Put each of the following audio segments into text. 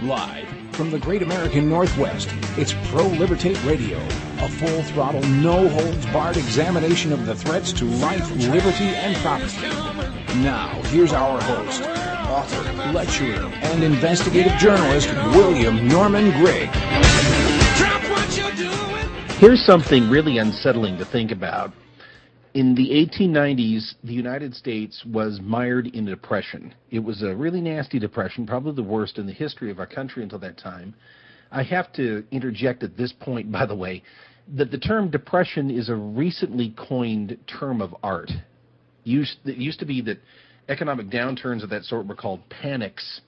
Live from the great American Northwest, it's Pro-Libertate Radio, a full-throttle, no-holds-barred examination of the threats to life, liberty, and property. Now, here's our host, author, lecturer, and investigative journalist, William Norman Grigg. Here's something really unsettling to think about. In the 1890s, the United States was mired in a depression. It was a really nasty depression, probably the worst in the history of our country until that time. I have to interject at this point, by the way, that the term depression is a recently coined term of art. It used to be that economic downturns of that sort were called panics.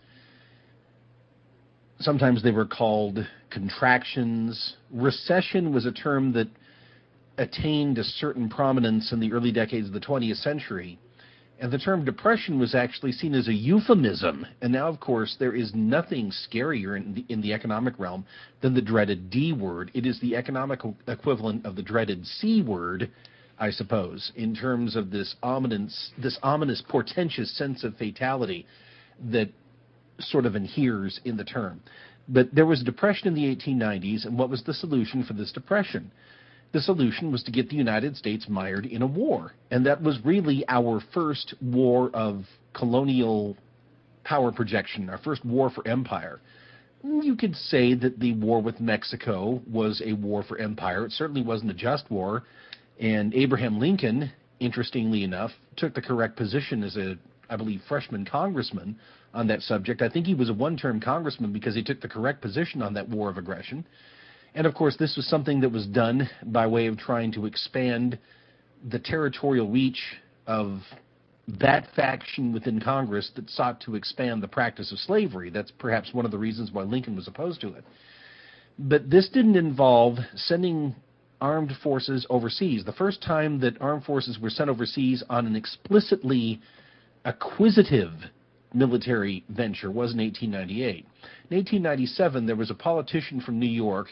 Sometimes they were called contractions. Recession was a term that attained a certain prominence in the early decades of the 20th century. And the term depression was actually seen as a euphemism. And now, of course, there is nothing scarier in the economic realm than the dreaded D word. It is the economic equivalent of the dreaded C word, I suppose, in terms of this ominous, portentous sense of fatality that sort of inheres in the term. But there was a depression in the 1890s, and what was the solution for this depression? The solution was to get the United States mired in a war. And that was really our first war of colonial power projection, our first war for empire. You could say that the war with Mexico was a war for empire. It certainly wasn't a just war. And Abraham Lincoln, interestingly enough, took the correct position as I believe, freshman congressman on that subject. I think he was a one-term congressman because he took the correct position on that war of aggression. And, of course, this was something that was done by way of trying to expand the territorial reach of that faction within Congress that sought to expand the practice of slavery. That's perhaps one of the reasons why Lincoln was opposed to it. But this didn't involve sending armed forces overseas. The first time that armed forces were sent overseas on an explicitly acquisitive military venture was in 1898. In 1897, there was a politician from New York,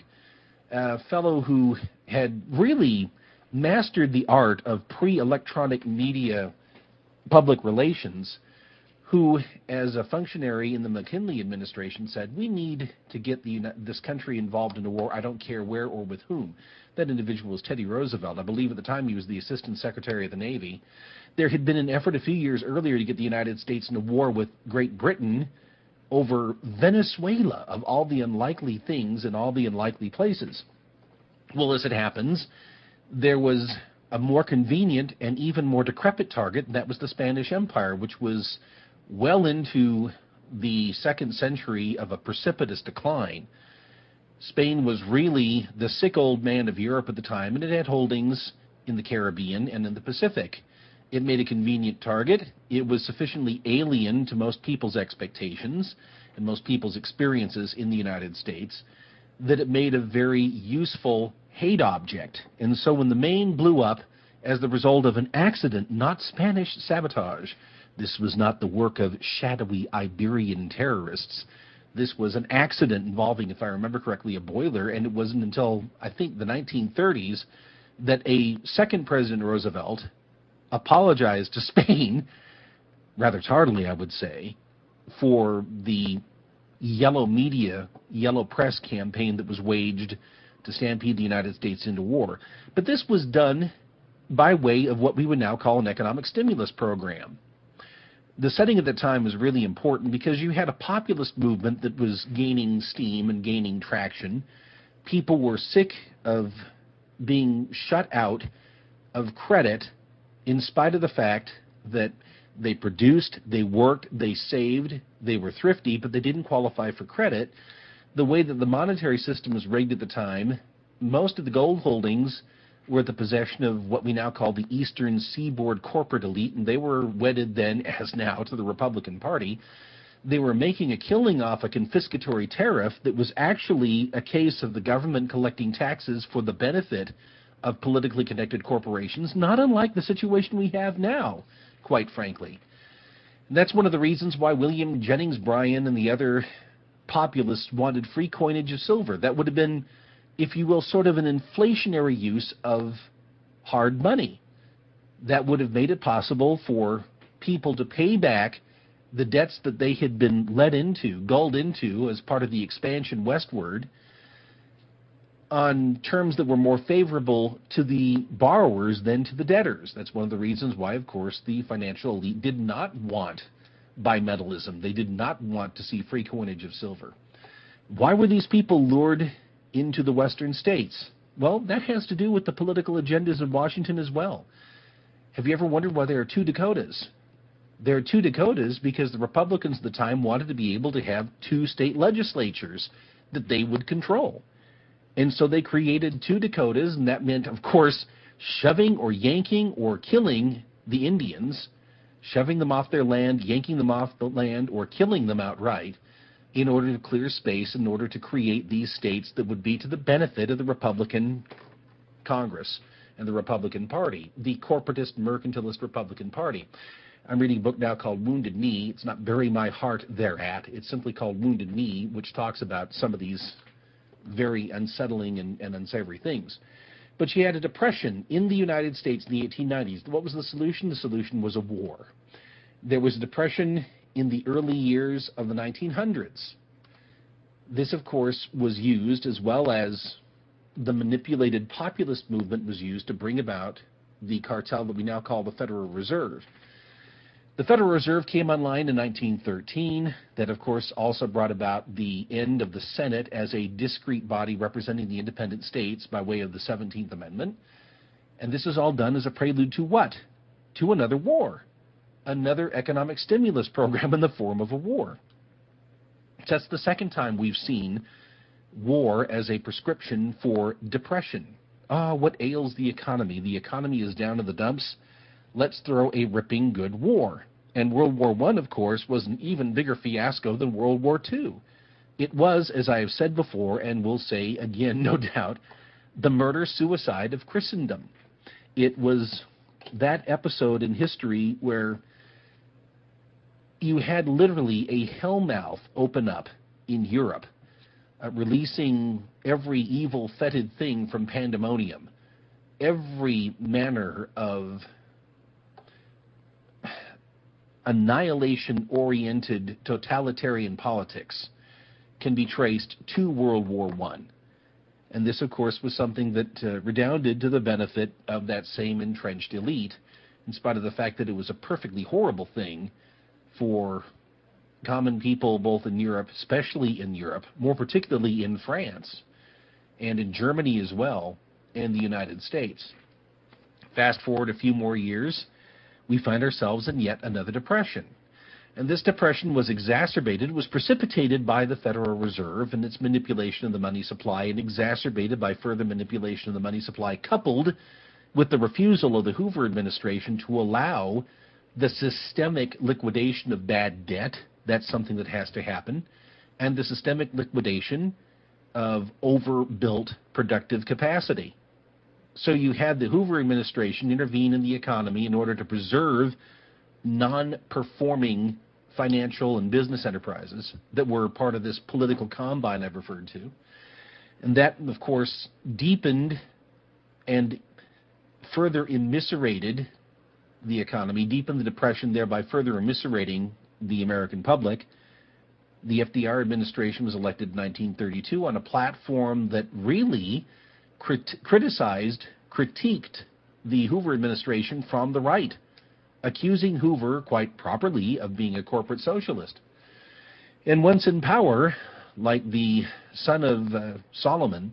a fellow who had really mastered the art of pre-electronic media public relations, who, as a functionary in the McKinley administration, said, we need to get this country involved in a war, I don't care where or with whom. That individual was Teddy Roosevelt. I believe at the time he was the Assistant Secretary of the Navy. There had been an effort a few years earlier to get the United States in a war with Great Britain over Venezuela, of all the unlikely things and all the unlikely places. Well, as it happens, there was a more convenient and even more decrepit target, and that was the Spanish Empire, which was well into the second century of a precipitous decline. Spain was really the sick old man of Europe at the time, and it had holdings in the Caribbean and in the Pacific. It made a convenient target. It was sufficiently alien to most people's expectations and most people's experiences in the United States that it made a very useful hate object. And so when the Maine blew up as the result of an accident, not Spanish sabotage, this was not the work of shadowy Iberian terrorists. This was an accident involving, if I remember correctly, a boiler, and it wasn't until, I think, the 1930s that a second President Roosevelt apologized to Spain, rather tardily, I would say, for the yellow media, yellow press campaign that was waged to stampede the United States into war. But this was done by way of what we would now call an economic stimulus program. The setting at the time was really important because you had a populist movement that was gaining steam and gaining traction. People were sick of being shut out of credit in spite of the fact that they produced, they worked, they saved, they were thrifty, but they didn't qualify for credit. The way that the monetary system was rigged at the time, most of the gold holdings were the possession of what we now call the Eastern Seaboard corporate elite, and they were wedded then, as now, to the Republican Party. They were making a killing off a confiscatory tariff that was actually a case of the government collecting taxes for the benefit of politically connected corporations, not unlike the situation we have now, quite frankly. And that's one of the reasons why William Jennings Bryan and the other populists wanted free coinage of silver. That would have been, if you will, sort of an inflationary use of hard money. That would have made it possible for people to pay back the debts that they had been gulled into as part of the expansion westward, on terms that were more favorable to the borrowers than to the debtors. That's one of the reasons why, of course, the financial elite did not want bimetallism. They did not want to see free coinage of silver. Why were these people lured into the western states? Well, that has to do with the political agendas of Washington as well. Have you ever wondered why there are two Dakotas? There are two Dakotas because the Republicans at the time wanted to be able to have two state legislatures that they would control. And so they created two Dakotas, and that meant, of course, shoving or yanking or killing the Indians, shoving them off their land, yanking them off the land, or killing them outright in order to clear space, in order to create these states that would be to the benefit of the Republican Congress and the Republican Party, the corporatist, mercantilist Republican Party. I'm reading a book now called Wounded Knee. It's not Bury My Heart Thereat. It's simply called Wounded Knee, which talks about some of these very unsettling and unsavory things. But you had a depression in the United States in the 1890s. What was the solution? The solution was a war. There was a depression in the early years of the 1900s. This, of course, was used, as well as the manipulated populist movement was used to bring about the cartel that we now call the Federal Reserve. The Federal Reserve came online in 1913. That, of course, also brought about the end of the Senate as a discrete body representing the independent states by way of the 17th Amendment. And this is all done as a prelude to what? To another war, another economic stimulus program in the form of a war. That's the second time we've seen war as a prescription for depression. What ails the economy? The economy is down in the dumps. Let's throw a ripping good war. And World War I, of course, was an even bigger fiasco than World War II. It was, as I have said before, and will say again, no doubt, the murder-suicide of Christendom. It was that episode in history where you had literally a hellmouth open up in Europe, releasing every evil, fetid thing from pandemonium, every manner of annihilation-oriented totalitarian politics can be traced to World War I. And this, of course, was something that redounded to the benefit of that same entrenched elite, in spite of the fact that it was a perfectly horrible thing for common people both in Europe, especially in Europe, more particularly in France, and in Germany as well, and the United States. Fast forward a few more years, we find ourselves in yet another depression. And this depression was precipitated by the Federal Reserve and its manipulation of the money supply, and exacerbated by further manipulation of the money supply, coupled with the refusal of the Hoover administration to allow the systemic liquidation of bad debt. That's something that has to happen. And the systemic liquidation of overbuilt productive capacity. So you had the Hoover administration intervene in the economy in order to preserve non-performing financial and business enterprises that were part of this political combine I've referred to. And that, of course, deepened and further immiserated the economy, deepened the depression, thereby further immiserating the American public. The FDR administration was elected in 1932 on a platform that really critiqued the Hoover administration from the right, accusing Hoover, quite properly, of being a corporate socialist. And once in power, like the son of Solomon,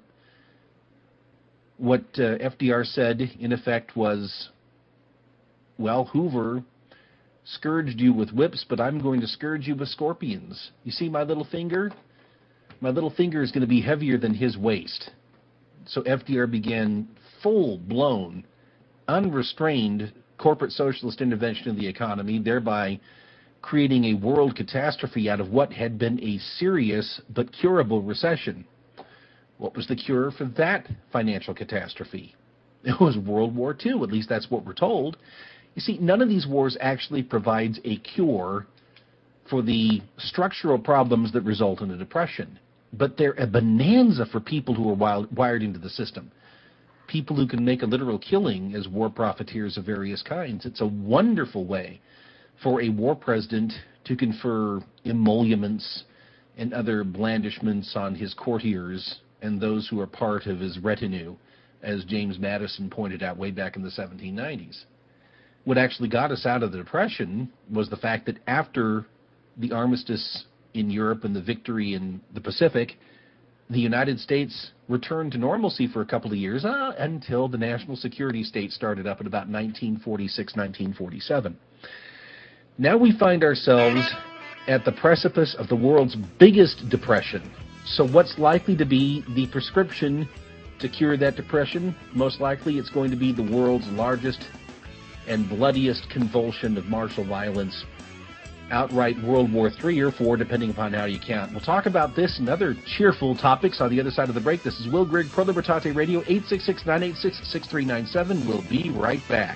what FDR said, in effect, was, well, Hoover scourged you with whips, but I'm going to scourge you with scorpions. You see my little finger? My little finger is going to be heavier than his waist. So FDR began full-blown, unrestrained corporate socialist intervention in the economy, thereby creating a world catastrophe out of what had been a serious but curable recession. What was the cure for that financial catastrophe? It was World War II. At least that's what we're told. You see, none of these wars actually provides a cure for the structural problems that result in a depression. But they're a bonanza for people who are wired into the system. People who can make a literal killing as war profiteers of various kinds. It's a wonderful way for a war president to confer emoluments and other blandishments on his courtiers and those who are part of his retinue, as James Madison pointed out way back in the 1790s. What actually got us out of the Depression was the fact that after the armistice in Europe and the victory in the Pacific, the United States returned to normalcy for a couple of years until the national security state started up in about 1946, 1947. Now we find ourselves at the precipice of the world's biggest depression. So what's likely to be the prescription to cure that depression? Most likely it's going to be the world's largest and bloodiest convulsion of martial violence, outright World War III or IV, depending upon how you count. We'll talk about this and other cheerful topics on the other side of the break. This is Will Grigg, Pro Libertate Radio, 866-986-6397. We'll be right back.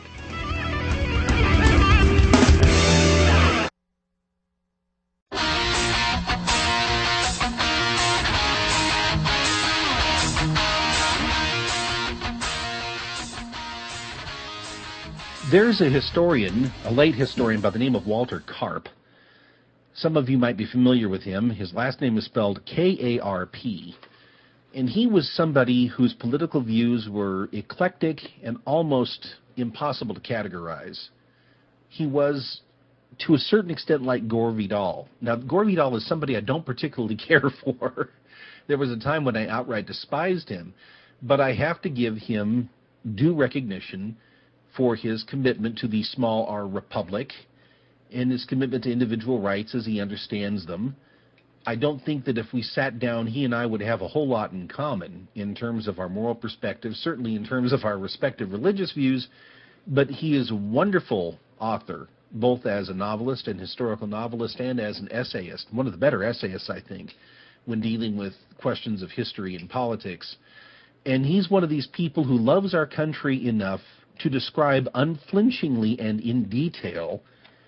There's a historian, a late historian by the name of Walter Karp. Some of you might be familiar with him. His last name is spelled K-A-R-P. And he was somebody whose political views were eclectic and almost impossible to categorize. He was, to a certain extent, like Gore Vidal. Now, Gore Vidal is somebody I don't particularly care for. There was a time when I outright despised him. But I have to give him due recognition for his commitment to the small R republic and his commitment to individual rights as he understands them. I don't think that if we sat down, he and I would have a whole lot in common in terms of our moral perspective, certainly in terms of our respective religious views, but he is a wonderful author, both as a novelist and historical novelist and as an essayist, one of the better essayists, I think, when dealing with questions of history and politics. And he's one of these people who loves our country enough to describe unflinchingly and in detail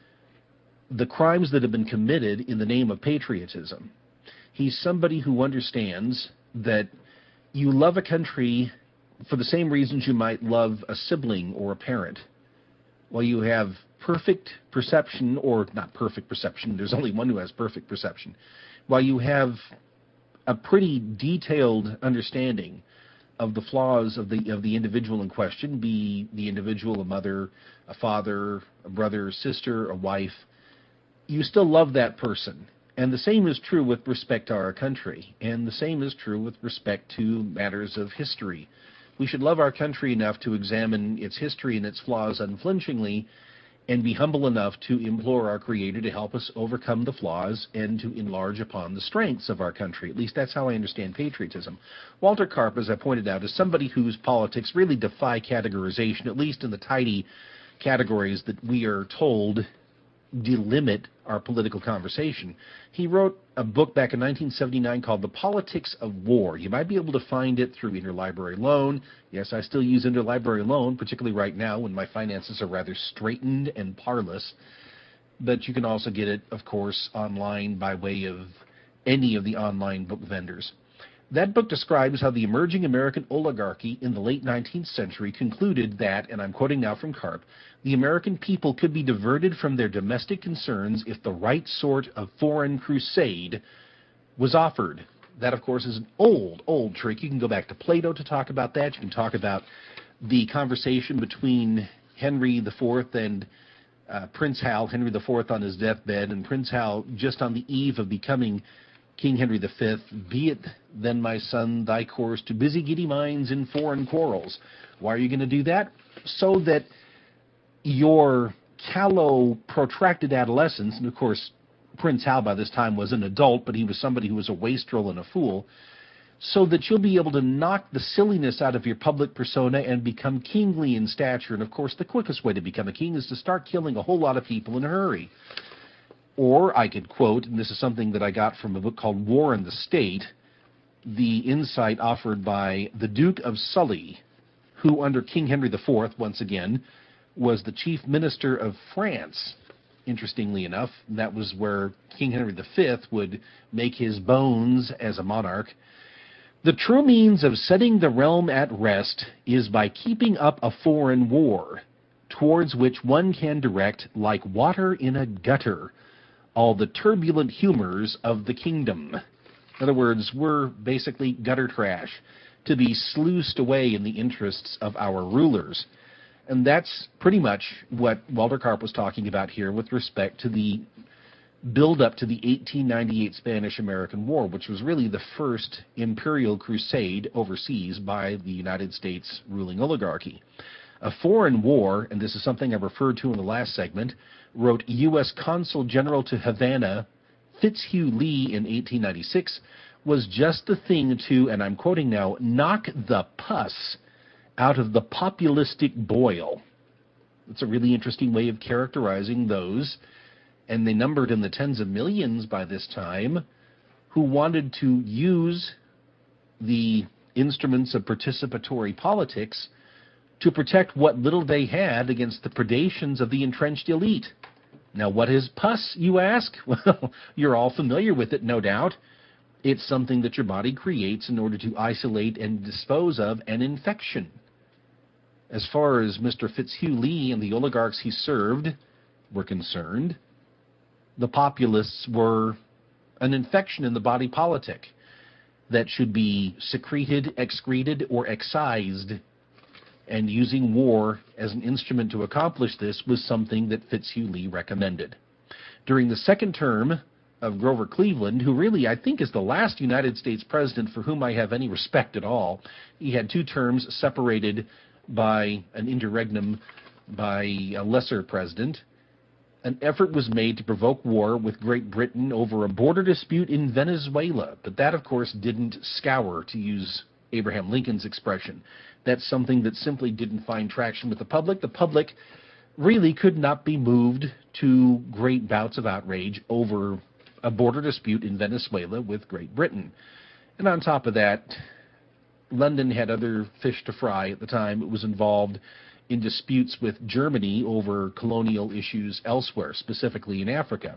the crimes that have been committed in the name of patriotism. He's somebody who understands that you love a country for the same reasons you might love a sibling or a parent. While you have perfect perception, or not perfect perception, there's only one who has perfect perception. While you have a pretty detailed understanding of the flaws of the individual in question, be the individual a mother, a father, a brother, sister, a wife, you still love that person. And the same is true with respect to our country, and the same is true with respect to matters of history. We should love our country enough to examine its history and its flaws unflinchingly, and be humble enough to implore our Creator to help us overcome the flaws and to enlarge upon the strengths of our country. At least that's how I understand patriotism. Walter Karp, as I pointed out, is somebody whose politics really defy categorization, at least in the tidy categories that we are told delimit our political conversation. He wrote a book back in 1979 called The Politics of War. You might be able to find it through interlibrary loan. Yes, I still use interlibrary loan, particularly right now when my finances are rather straitened and parlous. But you can also get it, of course, online by way of any of the online book vendors. That book describes how the emerging American oligarchy in the late 19th century concluded that, and I'm quoting now from Karp, the American people could be diverted from their domestic concerns if the right sort of foreign crusade was offered. That, of course, is an old trick. You can go back to Plato to talk about that. You can talk about the conversation between Henry IV and Prince Hal, Henry IV on his deathbed, and Prince Hal just on the eve of becoming King Henry V, be it then, my son, thy course to busy giddy minds in foreign quarrels. Why are you going to do that? So that your callow, protracted adolescence, and of course, Prince Hal by this time was an adult, but he was somebody who was a wastrel and a fool, so that you'll be able to knock the silliness out of your public persona and become kingly in stature. And of course, the quickest way to become a king is to start killing a whole lot of people in a hurry. Or I could quote, and this is something that I got from a book called War and the State, the insight offered by the Duke of Sully, who under King Henry IV, once again, was the chief minister of France, interestingly enough. And that was where King Henry V would make his bones as a monarch. The true means of setting the realm at rest is by keeping up a foreign war. towards which one can direct, like water in a gutter, all the turbulent humors of the kingdom. In other words, we're basically gutter trash to be sluiced away in the interests of our rulers. And that's pretty much what Walter Karp was talking about here with respect to the build-up to the 1898 Spanish-American War, which was really the first imperial crusade overseas by the United States ruling oligarchy. A foreign war, and this is something I referred to in the last segment, wrote U.S. Consul General to Havana Fitzhugh Lee in 1896, was just the thing to, and I'm quoting now, knock the pus out of the populistic boil. It's a really interesting way of characterizing those, and they numbered in the tens of millions by this time, who wanted to use the instruments of participatory politics to protect what little they had against the predations of the entrenched elite. Now, what is pus, you ask? Well, you're all familiar with it, no doubt. It's something that your body creates in order to isolate and dispose of an infection. As far as Mr. Fitzhugh Lee and the oligarchs he served were concerned, the populists were an infection in the body politic that should be secreted, excreted, or excised. And using war as an instrument to accomplish this was something that Fitzhugh Lee recommended. During the second term of Grover Cleveland, who really I think is the last United States president for whom I have any respect at all, he had 2 terms separated by an interregnum by a lesser president. An effort was made to provoke war with Great Britain over a border dispute in Venezuela, but that, of course, didn't scour, to use Abraham Lincoln's expression. That's something that simply didn't find traction with the public. The public really could not be moved to great bouts of outrage over a border dispute in Venezuela with Great Britain. And on top of that, London had other fish to fry at the time. It was involved in disputes with Germany over colonial issues elsewhere, specifically in Africa.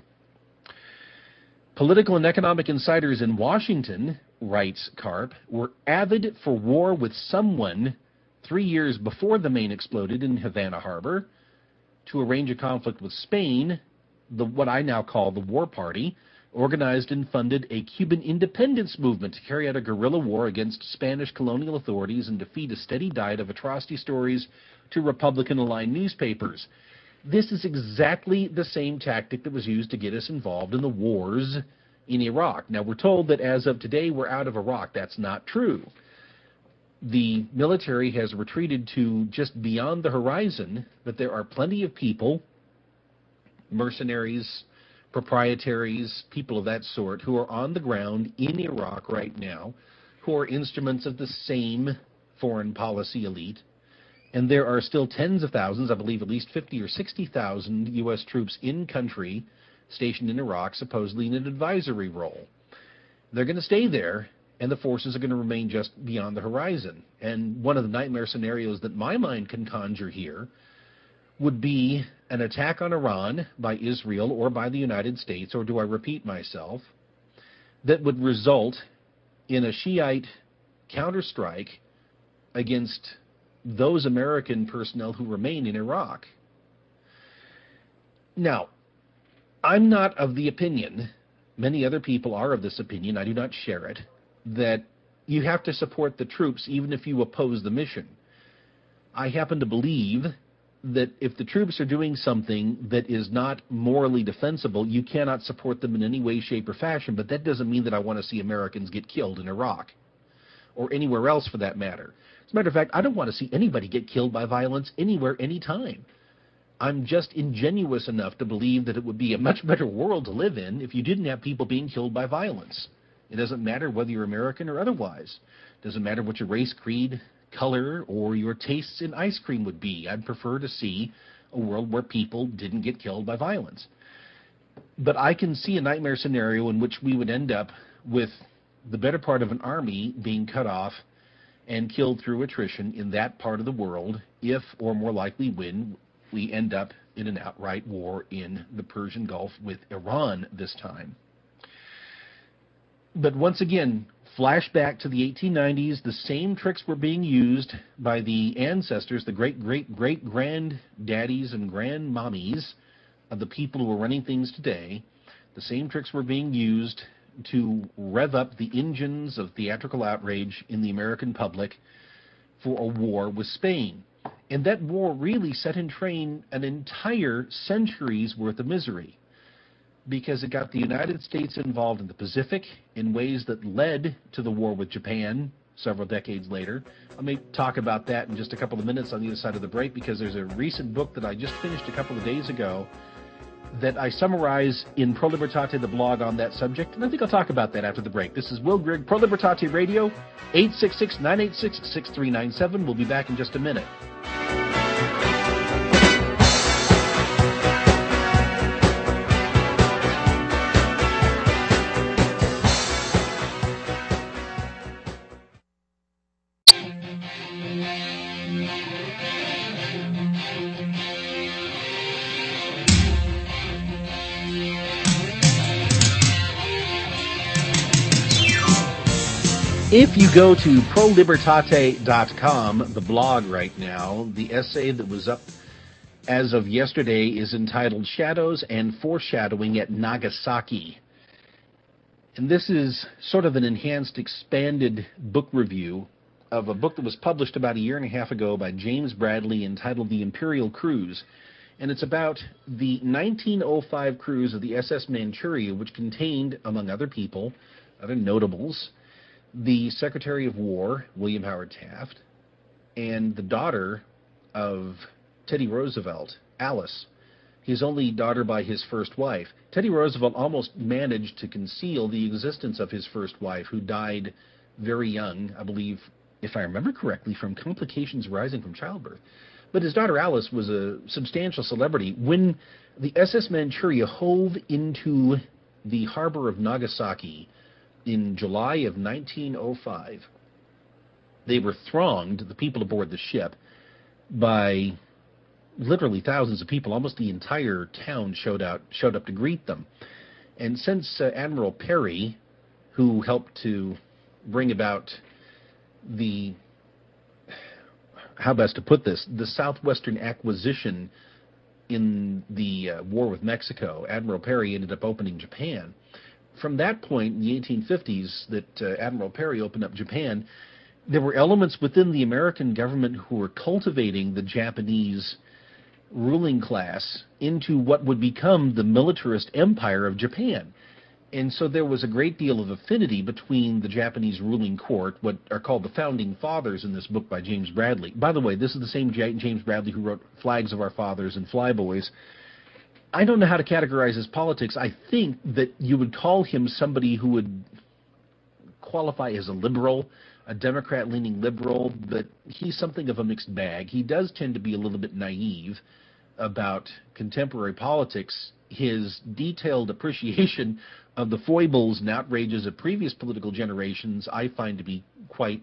Political and economic insiders in Washington, writes Karp, were avid for war with someone 3 years before the Maine exploded in Havana Harbor to arrange a conflict with Spain. What I now call the War Party organized and funded a Cuban independence movement to carry out a guerrilla war against Spanish colonial authorities and defeat a steady diet of atrocity stories to Republican-aligned newspapers. This is exactly the same tactic that was used to get us involved in the wars in Iraq. Now, we're told that as of today, we're out of Iraq. That's not true. The military has retreated to just beyond the horizon, but there are plenty of people, mercenaries, proprietaries, people of that sort, who are on the ground in Iraq right now, who are instruments of the same foreign policy elite. And there are still tens of thousands, I believe at least 50 or 60,000 U.S. troops in country stationed in Iraq, supposedly in an advisory role. They're going to stay there, and the forces are going to remain just beyond the horizon. And one of the nightmare scenarios that my mind can conjure here would be an attack on Iran by Israel or by the United States, or do I repeat myself, that would result in a Shiite counterstrike against those American personnel who remain in Iraq. Now, I'm not of the opinion, many other people are of this opinion, I do not share it, that you have to support the troops even if you oppose the mission. I happen to believe that if the troops are doing something that is not morally defensible, you cannot support them in any way, shape, or fashion, but that doesn't mean that I want to see Americans get killed in Iraq, or anywhere else for that matter. As a matter of fact, I don't want to see anybody get killed by violence anywhere, anytime. I'm just ingenuous enough to believe that it would be a much better world to live in if you didn't have people being killed by violence. It doesn't matter whether you're American or otherwise. It doesn't matter what your race, creed, color, or your tastes in ice cream would be. I'd prefer to see a world where people didn't get killed by violence. But I can see a nightmare scenario in which we would end up with the better part of an army being cut off and killed through attrition in that part of the world if, or more likely when, we end up in an outright war in the Persian Gulf with Iran this time. But once again, Flashback to the 1890s, the same tricks were being used by the ancestors, the great-great-great-granddaddies and grandmommies of the people who are running things today. The same tricks were being used to rev up the engines of theatrical outrage in the American public for a war with Spain. And that war really set in train an entire century's worth of misery, because it got the United States involved in the Pacific in ways that led to the war with Japan several decades later. I may talk about that in just a couple of minutes on the other side of the break, because there's a recent book that I just finished a couple of days ago that I summarize in Pro Libertate, the blog on that subject, and I think I'll talk about that after the break. This is Will Grigg, Pro Libertate Radio, 866-986-6397. We'll be back in just a minute. If you go to prolibertate.com, the blog right now, the essay that was up as of yesterday is entitled Shadows and Foreshadowing at Nagasaki. And this is sort of an enhanced, expanded book review of a book that was published about a year and a half ago by James Bradley entitled The Imperial Cruise. And it's about the 1905 cruise of the SS Manchuria, which contained, among other people, other notables, the Secretary of War, William Howard Taft, and the daughter of Teddy Roosevelt, Alice, his only daughter by his first wife. Teddy Roosevelt almost managed to conceal the existence of his first wife, who died very young, I believe, if I remember correctly, from complications arising from childbirth. But his daughter Alice was a substantial celebrity. When the SS Manchuria hove into the harbor of Nagasaki in July of 1905, they were thronged, the people aboard the ship, by literally thousands of people. Almost the entire town showed up to greet them. And since Admiral Perry, who helped to bring about the, how best to put this, the southwestern acquisition in the war with Mexico, Admiral Perry ended up opening Japan. From that point in the 1850s that Admiral Perry opened up Japan, there were elements within the American government who were cultivating the Japanese ruling class into what would become the militarist empire of Japan. And so there was a great deal of affinity between the Japanese ruling court, what are called the Founding Fathers in this book by James Bradley. By the way, this is the same James Bradley who wrote Flags of Our Fathers and Flyboys. I don't know how to categorize his politics. I think that you would call him somebody who would qualify as a liberal, a Democrat-leaning liberal, but he's something of a mixed bag. He does tend to be a little bit naive about contemporary politics. His detailed appreciation of the foibles and outrages of previous political generations I find to be quite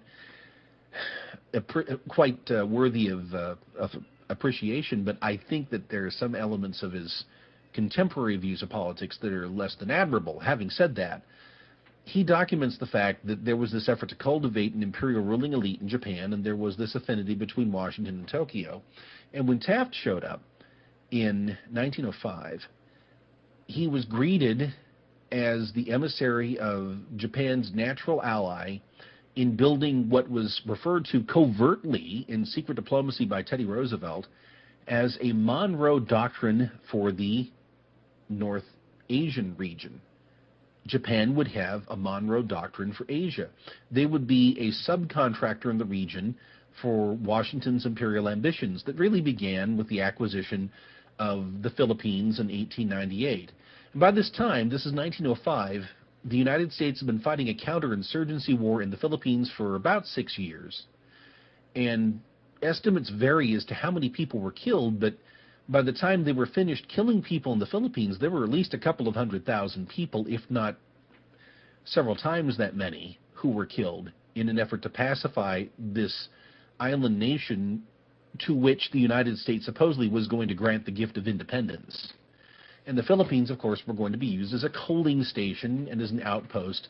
worthy of appreciation, but I think that there are some elements of his contemporary views of politics that are less than admirable. Having said that, he documents the fact that there was this effort to cultivate an imperial ruling elite in Japan, and there was this affinity between Washington and Tokyo. And when Taft showed up in 1905, he was greeted as the emissary of Japan's natural ally in building what was referred to covertly in secret diplomacy by Teddy Roosevelt as a Monroe Doctrine for the North Asian region. Japan would have a Monroe Doctrine for Asia. They would be a subcontractor in the region for Washington's imperial ambitions that really began with the acquisition of the Philippines in 1898. And by this time, this is 1905, the United States had been fighting a counterinsurgency war in the Philippines for about 6 years. And estimates vary as to how many people were killed, but by the time they were finished killing people in the Philippines, there were at least a couple of 100,000 people, if not several times that many, who were killed in an effort to pacify this island nation to which the United States supposedly was going to grant the gift of independence. And the Philippines, of course, were going to be used as a coaling station and as an outpost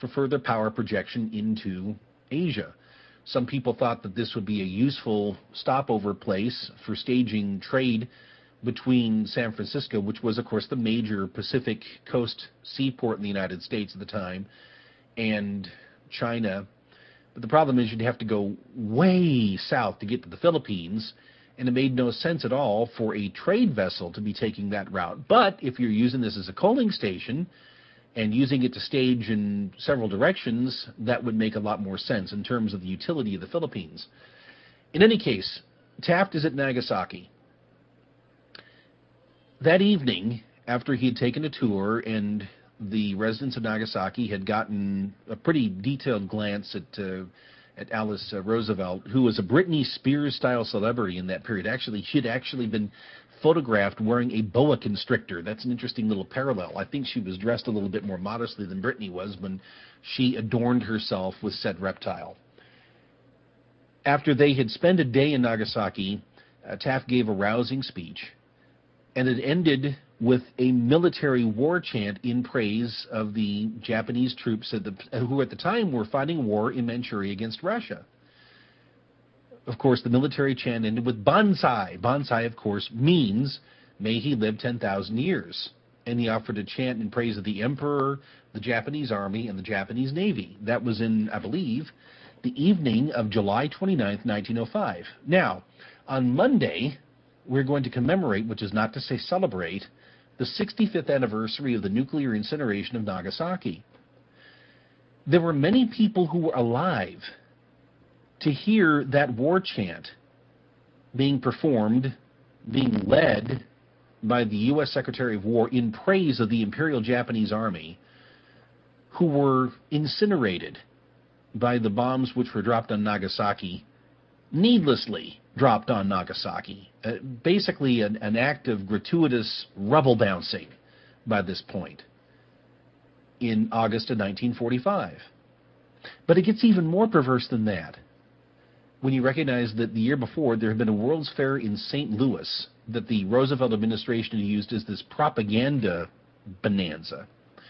for further power projection into Asia. Some people thought that this would be a useful stopover place for staging trade between San Francisco, which was, of course, the major Pacific coast seaport in the United States at the time, and China. But the problem is you'd have to go way south to get to the Philippines, and it made no sense at all for a trade vessel to be taking that route. But if you're using this as a coaling station and using it to stage in several directions, that would make a lot more sense in terms of the utility of the Philippines. In any case, Taft is at Nagasaki. That evening, after he had taken a tour and the residents of Nagasaki had gotten a pretty detailed glance at Alice Roosevelt, who was a Britney Spears-style celebrity in that period. Actually, she had actually been photographed wearing a boa constrictor. That's an interesting little parallel. I think she was dressed a little bit more modestly than Britney was when she adorned herself with said reptile. After they had spent a day in Nagasaki, Taft gave a rousing speech, and it ended with a military war chant in praise of the Japanese troops who at the time were fighting war in Manchuria against Russia. Of course, the military chant ended with Banzai. Banzai, of course, means, may he live 10,000 years. And he offered a chant in praise of the Emperor, the Japanese Army, and the Japanese Navy. That was in, I believe, the evening of July 29th, 1905. Now, on Monday, we're going to commemorate, which is not to say celebrate, the 65th anniversary of the nuclear incineration of Nagasaki. There were many people who were alive to hear that war chant being performed, being led by the U.S. Secretary of War in praise of the Imperial Japanese Army, who were incinerated by the bombs which were dropped on Nagasaki, needlessly dropped on Nagasaki. Basically an act of gratuitous rubble bouncing by this point in August of 1945. But it gets even more perverse than that when you recognize that the year before there had been a World's Fair in St. Louis that the Roosevelt administration had used as this propaganda bonanza.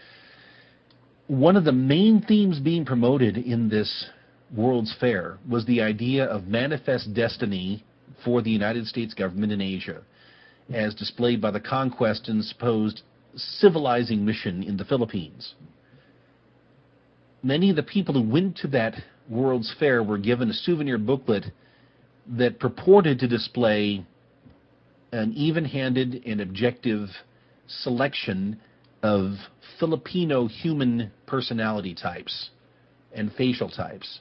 One of the main themes being promoted in this World's Fair was the idea of manifest destiny for the United States government in Asia, as displayed by the conquest and supposed civilizing mission in the Philippines. Many of the people who went to that World's Fair were given a souvenir booklet that purported to display an even-handed and objective selection of Filipino human personality types and facial types.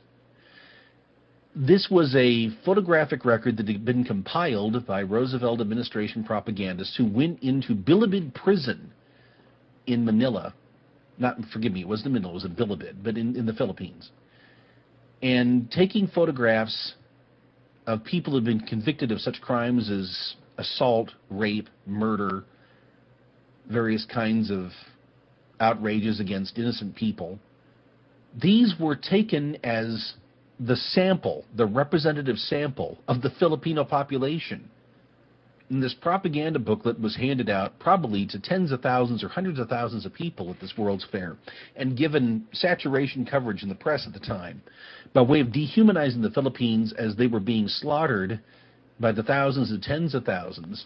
This was a photographic record that had been compiled by Roosevelt administration propagandists who went into Bilibid prison in Manila. It wasn't in Manila, it was in Bilibid, but in the Philippines. And taking photographs of people who had been convicted of such crimes as assault, rape, murder, various kinds of outrages against innocent people. These were taken as the sample, the representative sample of the Filipino population. And this propaganda booklet was handed out probably to tens of thousands or hundreds of thousands of people at this World's Fair and given saturation coverage in the press at the time by way of dehumanizing the Philippines as they were being slaughtered by the thousands and tens of thousands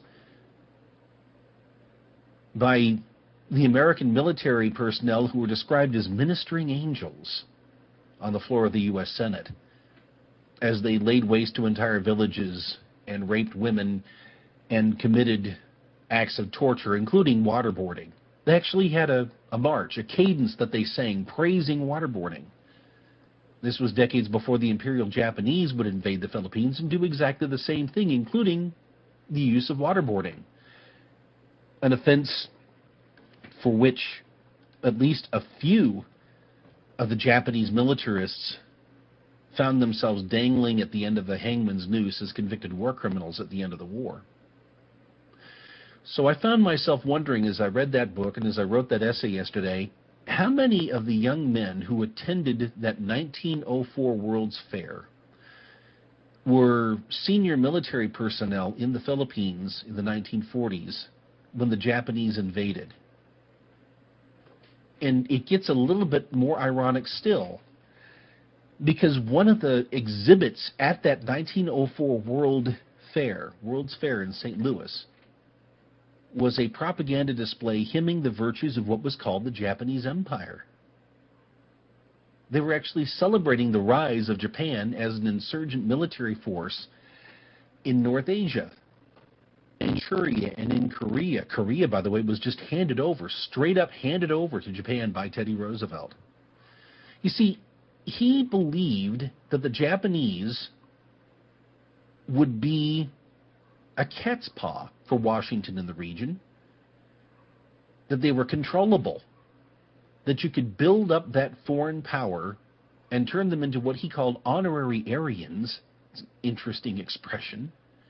by the American military personnel who were described as ministering angels on the floor of the U.S. Senate as they laid waste to entire villages and raped women and committed acts of torture, including waterboarding. They actually had a march, a cadence that they sang, praising waterboarding. This was decades before the Imperial Japanese would invade the Philippines and do exactly the same thing, including the use of waterboarding, an offense for which at least a few of the Japanese militarists found themselves dangling at the end of the hangman's noose as convicted war criminals at the end of the war. So I found myself wondering as I read that book and as I wrote that essay yesterday, how many of the young men who attended that 1904 World's Fair were senior military personnel in the Philippines in the 1940s when the Japanese invaded? And it gets a little bit more ironic still, because one of the exhibits at that 1904 World's Fair in St. Louis, was a propaganda display hymning the virtues of what was called the Japanese Empire. They were actually celebrating the rise of Japan as an insurgent military force in North Asia, in Manchuria, and in Korea. Korea, by the way, was just straight up handed over to Japan by Teddy Roosevelt. You see, he believed that the Japanese would be a cat's paw for Washington and the region, that they were controllable, that you could build up that foreign power and turn them into what he called honorary Aryans, it's an interesting expression,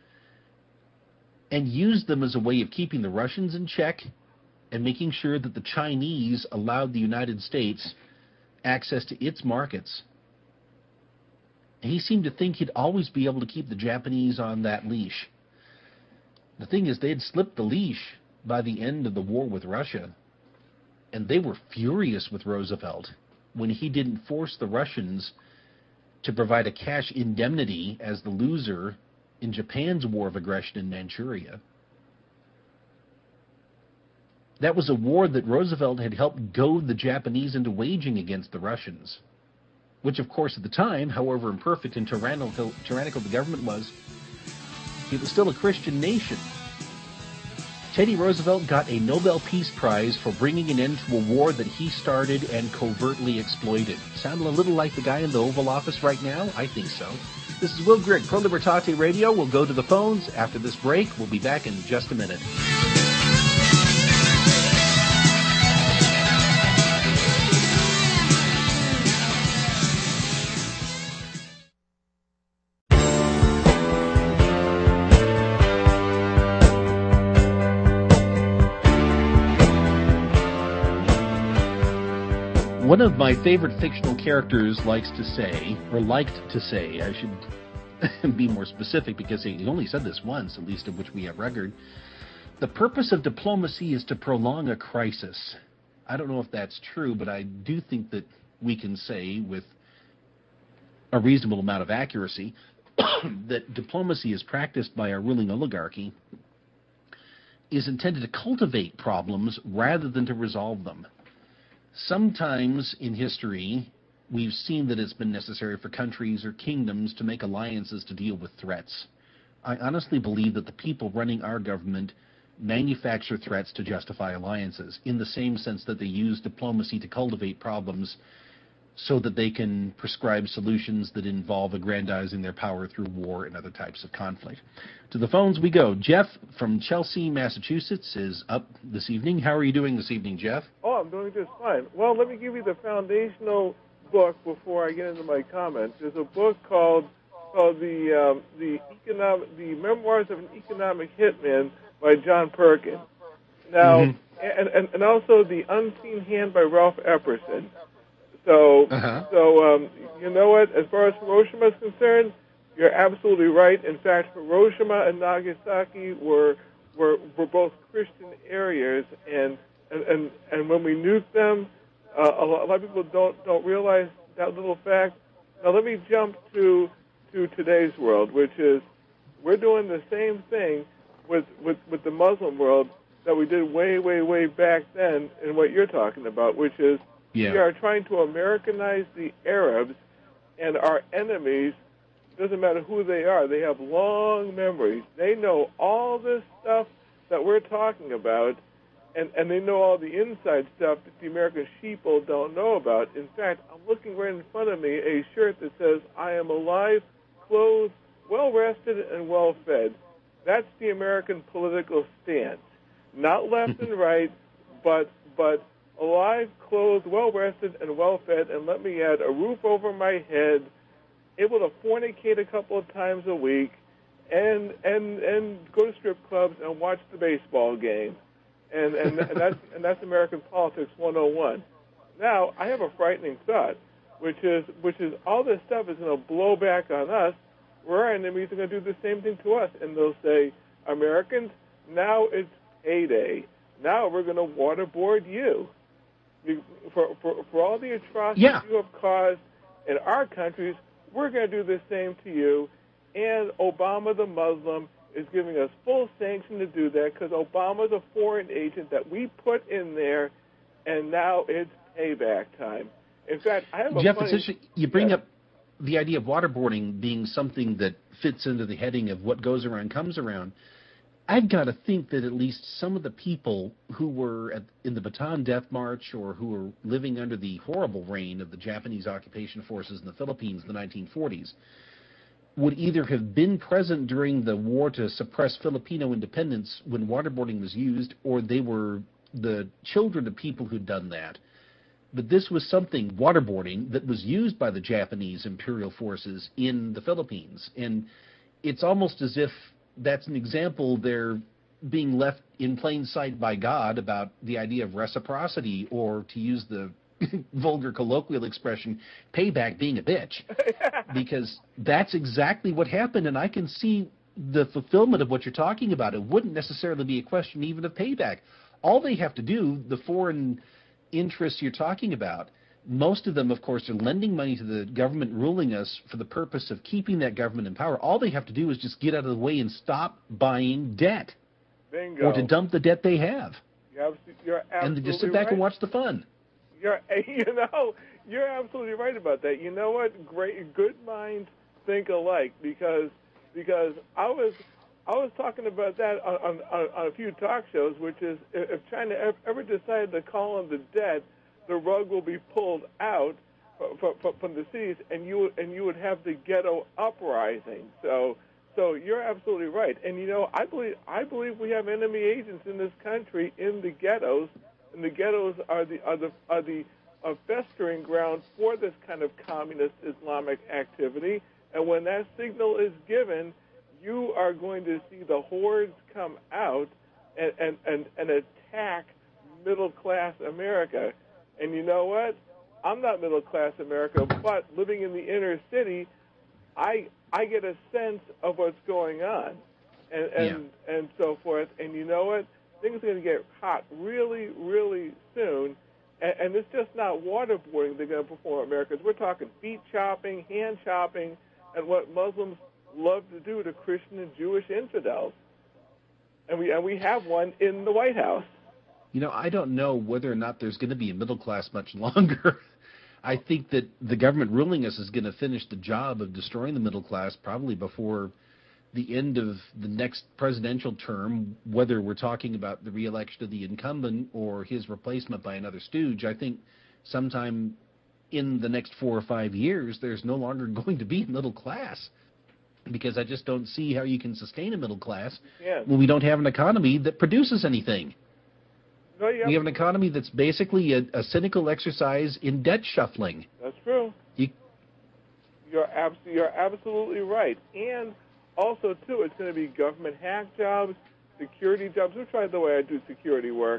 and use them as a way of keeping the Russians in check and making sure that the Chinese allowed the United States access to its markets. And he seemed to think he'd always be able to keep the Japanese on that leash. The thing is, they had slipped the leash by the end of the war with Russia, and they were furious with Roosevelt when he didn't force the Russians to provide a cash indemnity as the loser in Japan's war of aggression in Manchuria. That was a war that Roosevelt had helped goad the Japanese into waging against the Russians, which, of course, at the time, however imperfect and tyrannical the government was, it was still a Christian nation. Teddy Roosevelt got a Nobel Peace Prize for bringing an end to a war that he started and covertly exploited. Sound a little like the guy in the Oval Office right now? I think so. This is Will Grigg, Pro Libertate Radio. We'll go to the phones after this break. We'll be back in just a minute. One of my favorite fictional characters liked to say, I should be more specific because he only said this once, at least of which we have record, the purpose of diplomacy is to prolong a crisis. I don't know if that's true, but I do think that we can say with a reasonable amount of accuracy that diplomacy is practiced by our ruling oligarchy is intended to cultivate problems rather than to resolve them. Sometimes in history, we've seen that it's been necessary for countries or kingdoms to make alliances to deal with threats. I honestly believe that the people running our government manufacture threats to justify alliances, in the same sense that they use diplomacy to cultivate problems so that they can prescribe solutions that involve aggrandizing their power through war and other types of conflict. To the phones we go. Jeff from Chelsea, Massachusetts is up this evening. How are you doing this evening, Jeff? Oh, I'm doing just fine. Well, let me give you the foundational book before I get into my comments. There's a book called the Memoirs of an Economic Hitman by John Perkins. Now, and also The Unseen Hand by Ralph Epperson. So you know what? As far as Hiroshima is concerned, you're absolutely right. In fact, Hiroshima and Nagasaki were both Christian areas, and when we nuked them, a lot of people don't realize that little fact. Now let me jump to today's world, which is we're doing the same thing with the Muslim world that we did way back then in what you're talking about, which is we are trying to Americanize the Arabs, and our enemies, doesn't matter who they are, they have long memories. They know all this stuff that we're talking about, and they know all the inside stuff that the American sheeple don't know about. In fact, I'm looking right in front of me a shirt that says, "I am alive, clothed, well-rested, and well-fed." That's the American political stance. Not left and right, but alive, clothed, well-rested, and well-fed, and let me add, a roof over my head, able to fornicate a couple of times a week, and go to strip clubs and watch the baseball game. And that's American politics 101. Now, I have a frightening thought, which is all this stuff is going to blow back on us, where our enemies are going to do the same thing to us, and they'll say, Americans, now it's payday. Now we're going to waterboard you. For all the atrocities you have caused in our countries, we're going to do the same to you. And Obama the Muslim is giving us full sanction to do that because Obama's a foreign agent that we put in there, and now it's payback time. In fact, I have a Jeff, funny... it's interesting. You bring up the idea of waterboarding being something that fits into the heading of what goes around comes around. I've got to think that at least some of the people who were in the Bataan Death March or who were living under the horrible reign of the Japanese occupation forces in the Philippines in the 1940s would either have been present during the war to suppress Filipino independence when waterboarding was used, or they were the children of people who'd done that. But this was something, waterboarding, that was used by the Japanese imperial forces in the Philippines. And it's almost as if that's an example they're being left in plain sight by God about the idea of reciprocity, or to use the vulgar colloquial expression, payback being a bitch. Because that's exactly what happened, and I can see the fulfillment of what you're talking about. It wouldn't necessarily be a question even of payback. All they have to do, the foreign interests you're talking about, most of them, of course, are lending money to the government ruling us for the purpose of keeping that government in power. All they have to do is just get out of the way and stop buying debt. Bingo. Or to dump the debt they have. You're absolutely and just sit back right. and watch the fun. You're absolutely right about that. You know what? Good minds think alike, because I was talking about that on a few talk shows, which is if China ever decided to call on the debt, the rug will be pulled out from the cities, and you would have the ghetto uprising. So you're absolutely right. And I believe we have enemy agents in this country in the ghettos, and the ghettos are the festering ground for this kind of communist Islamic activity. And when that signal is given, you are going to see the hordes come out and attack middle-class America. And you know what? I'm not middle-class America, but living in the inner city, I get a sense of what's going on and so forth. And you know what? Things are going to get hot really, really soon. And it's just not waterboarding they're going to perform in America. We're talking feet chopping, hand chopping, and what Muslims love to do to Christian and Jewish infidels. And we have one in the White House. I don't know whether or not there's going to be a middle class much longer. I think that the government ruling us is going to finish the job of destroying the middle class probably before the end of the next presidential term, whether we're talking about the re-election of the incumbent or his replacement by another stooge. I think sometime in the next 4 or 5 years, there's no longer going to be a middle class, because I just don't see how you can sustain a middle class when we don't have an economy that produces anything. No, we have an economy that's basically a cynical exercise in debt shuffling. That's true. You're absolutely right. And also, too, it's going to be government hack jobs, security jobs, which, by the way, I do security work,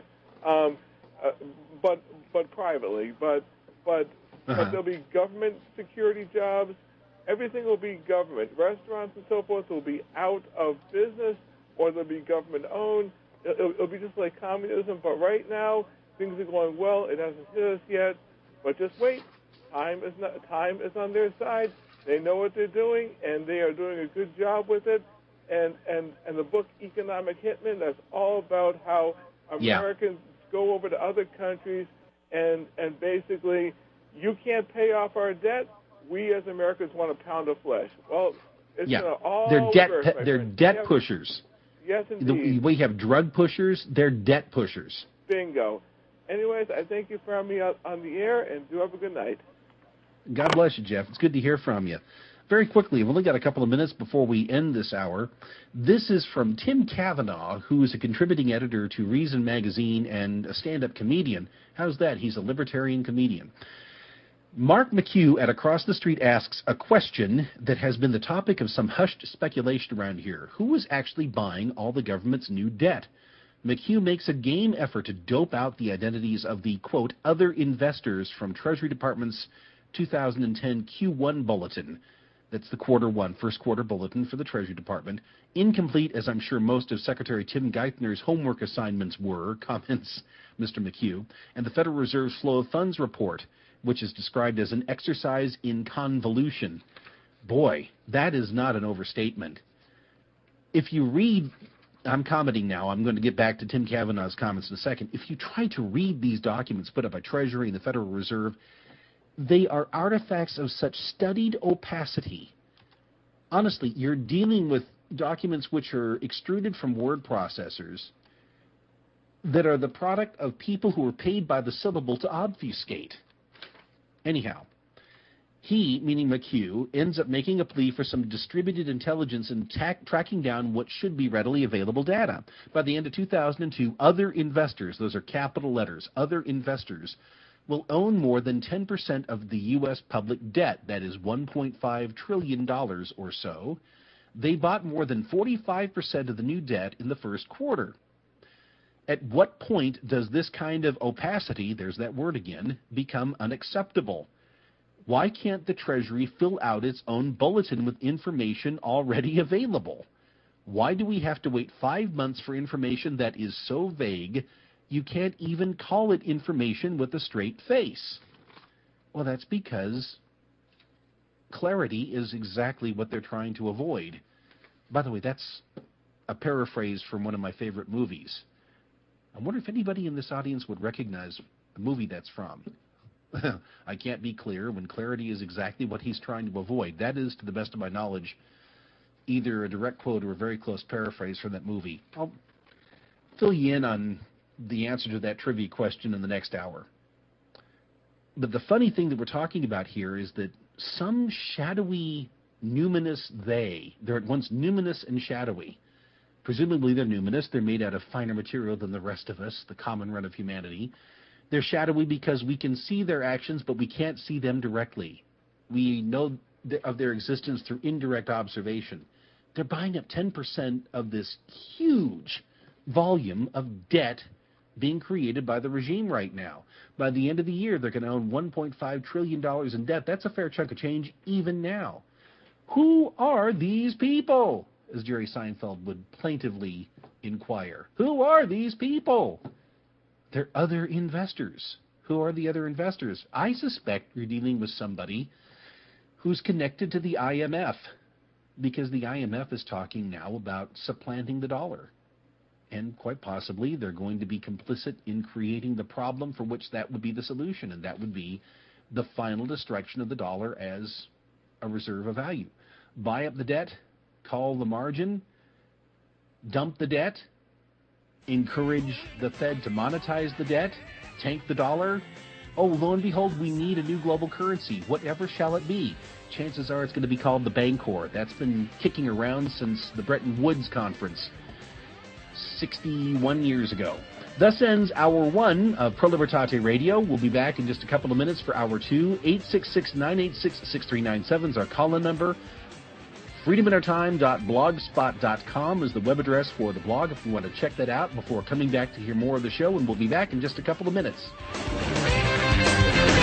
but privately. But there'll be government security jobs. Everything will be government. Restaurants and so forth will be out of business, or they'll be government-owned. It'll be just like communism. But right now, things are going well. It hasn't hit us yet. But just wait. Time is on their side. They know what they're doing, and they are doing a good job with it. And the book Economic Hitman, that's all about how Americans go over to other countries and basically, you can't pay off our debt. We as Americans want a pound of flesh. Well, it's going to all they're debt pushers. Yes, indeed. We have drug pushers. They're debt pushers. Bingo. Anyways, I thank you for having me out on the air, and do have a good night. God bless you, Jeff. It's good to hear from you. Very quickly, we've only got a couple of minutes before we end this hour. This is from Tim Cavanaugh, who is a contributing editor to Reason Magazine and a stand-up comedian. How's that? He's a libertarian comedian. Mark McHugh at Across the Street asks a question that has been the topic of some hushed speculation around here. Who is actually buying all the government's new debt? McHugh makes a game effort to dope out the identities of the, quote, other investors from Treasury Department's 2010 Q1 bulletin. That's the first quarter bulletin for the Treasury Department. Incomplete, as I'm sure most of Secretary Tim Geithner's homework assignments were, comments Mr. McHugh, and the Federal Reserve's Flow of Funds report, which is described as an exercise in convolution. Boy, that is not an overstatement. If you read, I'm commenting now, I'm going to get back to Tim Kavanaugh's comments in a second. If you try to read these documents put up by Treasury and the Federal Reserve, they are artifacts of such studied opacity. Honestly, you're dealing with documents which are extruded from word processors that are the product of people who are paid by the syllable to obfuscate. Anyhow, he, meaning McHugh, ends up making a plea for some distributed intelligence and tracking down what should be readily available data. By the end of 2002, other investors, those are capital letters, other investors, will own more than 10% of the U.S. public debt. That is $1.5 trillion or so. They bought more than 45% of the new debt in the first quarter. At what point does this kind of opacity, there's that word again, become unacceptable? Why can't the Treasury fill out its own bulletin with information already available? Why do we have to wait 5 months for information that is so vague you can't even call it information with a straight face? Well, that's because clarity is exactly what they're trying to avoid. By the way, that's a paraphrase from one of my favorite movies. I wonder if anybody in this audience would recognize the movie that's from. I can't be clear when clarity is exactly what he's trying to avoid. That is, to the best of my knowledge, either a direct quote or a very close paraphrase from that movie. I'll fill you in on the answer to that trivia question in the next hour. But the funny thing that we're talking about here is that some shadowy, numinous they're at once numinous and shadowy. Presumably they're numinous. They're made out of finer material than the rest of us, the common run of humanity. They're shadowy because we can see their actions, but we can't see them directly. We know of their existence through indirect observation. They're buying up 10% of this huge volume of debt being created by the regime right now. By the end of the year, they're going to own $1.5 trillion in debt. That's a fair chunk of change even now. Who are these people? As Jerry Seinfeld would plaintively inquire. Who are these people? They're other investors. Who are the other investors? I suspect you're dealing with somebody who's connected to the IMF, because the IMF is talking now about supplanting the dollar. And quite possibly they're going to be complicit in creating the problem for which that would be the solution, and that would be the final destruction of the dollar as a reserve of value. Buy up the debt, call the margin, dump the debt, encourage the Fed to monetize the debt, tank the dollar. Oh, lo and behold, we need a new global currency. Whatever shall it be? Chances are it's going to be called the Bancor. That's been kicking around since the Bretton Woods Conference 61 years ago. Thus ends Hour 1 of Pro Libertate Radio. We'll be back in just a couple of minutes for Hour 2. 866-986-6397 is our call-in number. freedominourtime.blogspot.com is the web address for the blog if you want to check that out before coming back to hear more of the show, and we'll be back in just a couple of minutes.